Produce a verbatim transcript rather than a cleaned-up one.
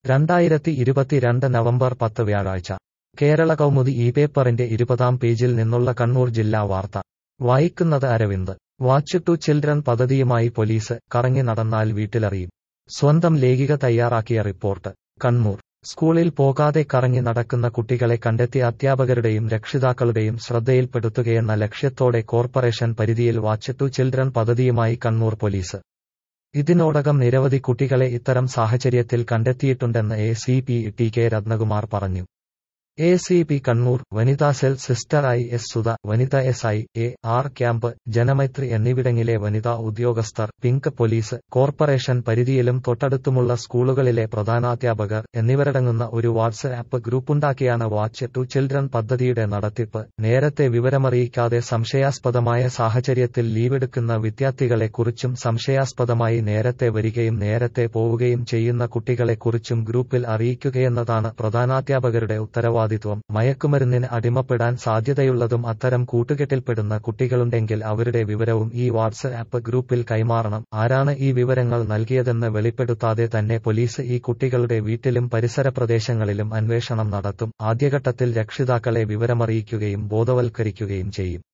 രണ്ടായിരത്തി ഇരുപത്തിരണ്ട് നവംബർ പത്ത് വ്യാഴാഴ്ച കേരള കൗമുദി ഈ പേപ്പറിന്റെ ഇരുപതാം പേജിൽ നിന്നുള്ള കണ്ണൂർ ജില്ലാ വാർത്ത വായിക്കുന്നത് അരവിന്ദ്. വാച്ച് ടു ചിൽഡ്രൻ പദ്ധതിയുമായി പോലീസ്, കറങ്ങി നടന്നാൽ വീട്ടിലറിയും. സ്വന്തം ലേഖിക തയ്യാറാക്കിയ റിപ്പോർട്ട്. കണ്ണൂർ. സ്കൂളിൽ പോകാതെ കറങ്ങി നടക്കുന്ന കുട്ടികളെ കണ്ടെത്തി അധ്യാപകരുടെയും രക്ഷിതാക്കളുടെയും ശ്രദ്ധയിൽപ്പെടുത്തുകയെന്ന ലക്ഷ്യത്തോടെ കോർപ്പറേഷൻ പരിധിയിൽ വാച്ച് ടു ചിൽഡ്രൻ പദ്ധതിയുമായി കണ്ണൂർ പോലീസ്. ഇതിനോടകം നിരവധി കുട്ടികളെ ഇത്തരം സാഹചര്യത്തിൽ കണ്ടെത്തിയിട്ടുണ്ടെന്ന് A C P T K Ratnakumar പറഞ്ഞു. എ സി പി കണ്ണൂർ, വനിതാ cell sister I S Sudha, വനിത S I A R camp, Janamaithri എന്നിവിടങ്ങളിലെ വനിതാ ഉദ്യോഗസ്ഥർ, പിങ്ക് പോലീസ്, കോർപ്പറേഷൻ പരിധിയിലും തൊട്ടടുത്തുമുള്ള സ്കൂളുകളിലെ പ്രധാനാധ്യാപകർ എന്നിവരടങ്ങുന്ന ഒരു വാട്സ് ആപ്പ് ഗ്രൂപ്പുണ്ടാക്കിയാണ് വാച്ച് ടു ചിൽഡ്രൻ പദ്ധതിയുടെ നടത്തിപ്പ്. നേരത്തെ വിവരമറിയിക്കാതെ സംശയാസ്പദമായ സാഹചര്യത്തിൽ ലീവെടുക്കുന്ന വിദ്യാർത്ഥികളെക്കുറിച്ചും സംശയാസ്പദമായി നേരത്തെ വരികയും നേരത്തെ പോവുകയും ചെയ്യുന്ന കുട്ടികളെക്കുറിച്ചും ഗ്രൂപ്പിൽ അറിയിക്കുകയെന്നതാണ് പ്രധാനാധ്യാപകരുടെ ഉത്തരവാദിത്വം. മയക്കുമരുന്നിന് അടിമപ്പെടാൻ സാധ്യതയുള്ളതും അത്തരം കൂട്ടുകെട്ടിൽപ്പെടുന്ന കുട്ടികളുണ്ടെങ്കിൽ അവരുടെ വിവരവും ഈ വാട്സ് ആപ്പ് ഗ്രൂപ്പിൽ കൈമാറണം. ആരാണ് ഈ വിവരങ്ങൾ നൽകിയതെന്ന് വെളിപ്പെടുത്താതെ തന്നെ പോലീസ് ഈ കുട്ടികളുടെ വീട്ടിലും പരിസര പ്രദേശങ്ങളിലും അന്വേഷണം നടത്തും. ആദ്യഘട്ടത്തിൽ രക്ഷിതാക്കളെ വിവരമറിയിക്കുകയും ബോധവൽക്കരിക്കുകയും ചെയ്യും.